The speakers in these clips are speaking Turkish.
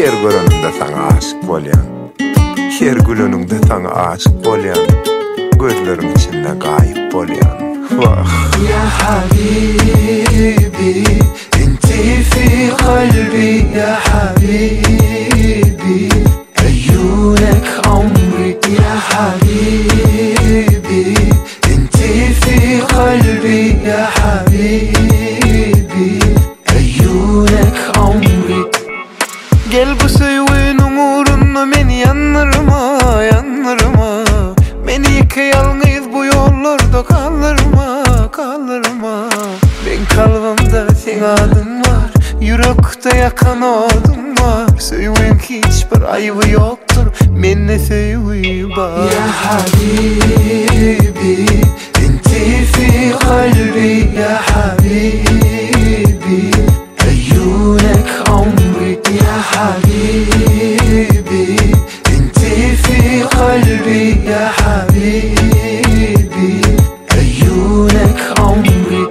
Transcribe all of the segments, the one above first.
Her görenimde sana aşık bolyan, her gülününde sana aşık bolyan, gözlerim içinde gayip bolyan. Vah ya habibi, inti fi kalbi ya habibi, ayyunek amri ya habibi, inti fi kalbi ya habibi, ayyunek amri. Gel bu sevginin uğruna beni yandırma, yandırma. Beni yıka yalnız bu yollarda kaldırma, kaldırma. Ben kalbimde sen adın var, yürekte yakan odun var. Sevgin hiçbir ayıbı yoktur, beni sevgi var. Ya habibi, inti fi kalbi ya habibi, ayyunek amri ya habibi, inti fi kalbi ya habibi, ayyunek amri.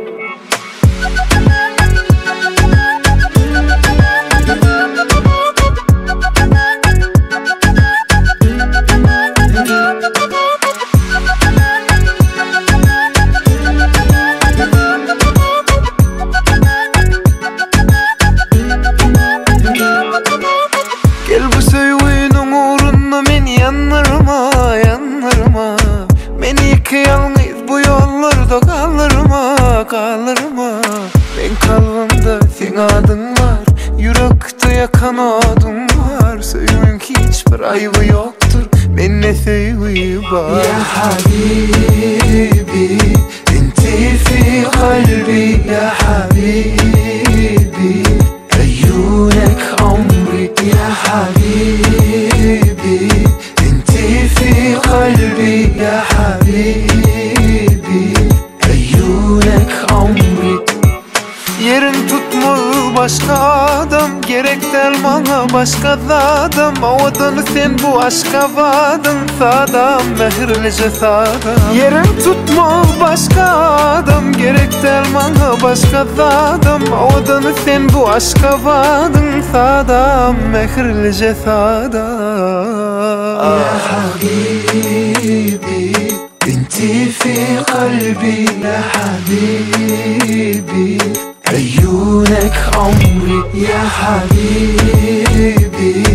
Gel bu sevginin uğruna beni yandırma, yandırma. Beni yıka yalnız bu yollarda kaldırma, kaldırma. Ben kalbimde sen adın var, yürekte yakan odun var. Sevgin hiçbir ayıbı yoktur, bende sevgi var. Ya habibi, inti fi kalbi ya habibi, ayyunek amri ya habibi, inti fi kalbi ya habibi, ayyunek amri. Yerin tutmaz başka adam, gerek del bana başka adam. Avadanı sen bu aşka vadın, sadam mehirlice sadam. Yerin tutmaz başka adam, gerek del bana başka adam. Avadanı sen bu aşka vadın, sadam mehirlice sadam. Ya habibi, inti fi kalbi ya habibi, ayyunek amri ya habibi,